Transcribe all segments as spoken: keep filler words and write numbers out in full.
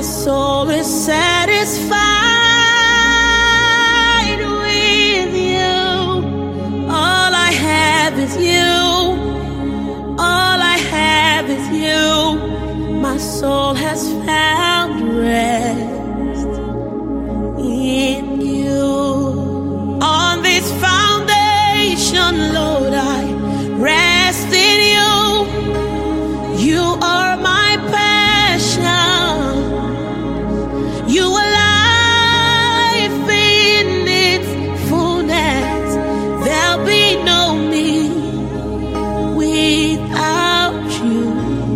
soul is satisfied with you. All I have is you. All I have is you. My soul has found rest in you. On this foundation, Lord, I rest in you. You are my passion. You are life in its fullness. There'll be no me without you.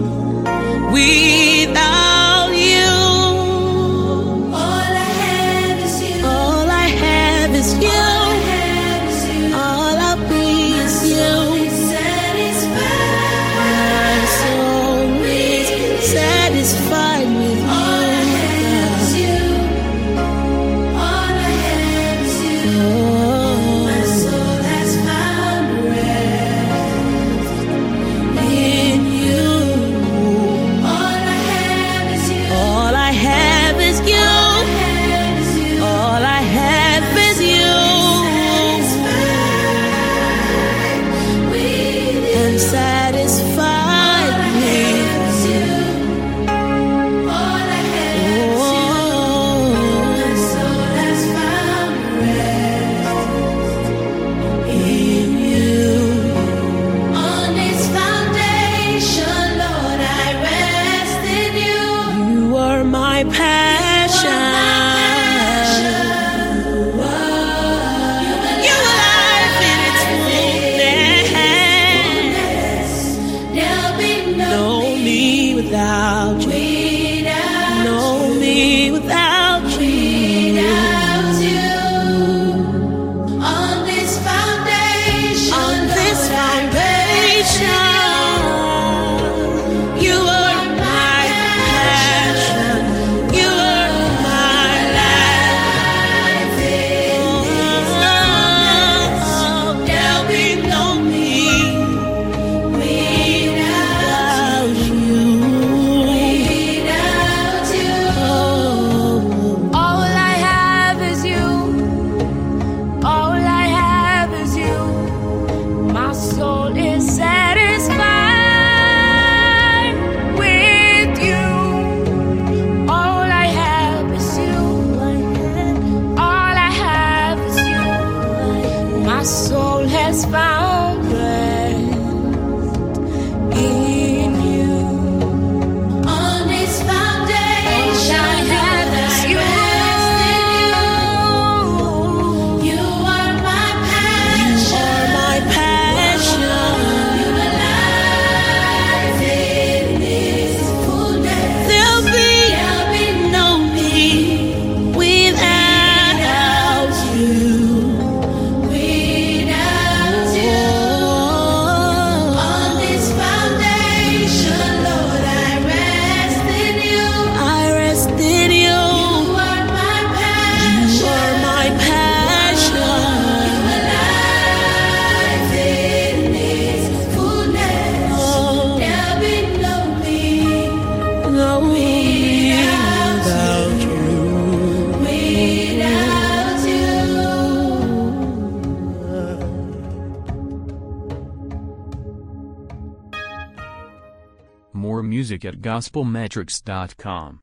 Without you. All I have is you. All I have is you. All I have is you. All I'll be is you. My soul is satisfied with you. My passion, you are life in its fullness. There'll be no me without you. No me without you. On this foundation, on this foundation. My soul has found rest in you. On this foundation, all I have is you. You are my passion. You are my passion. You are life in its fullness. There'll be, there'll be no me without you. More music at gospel metrics dot com.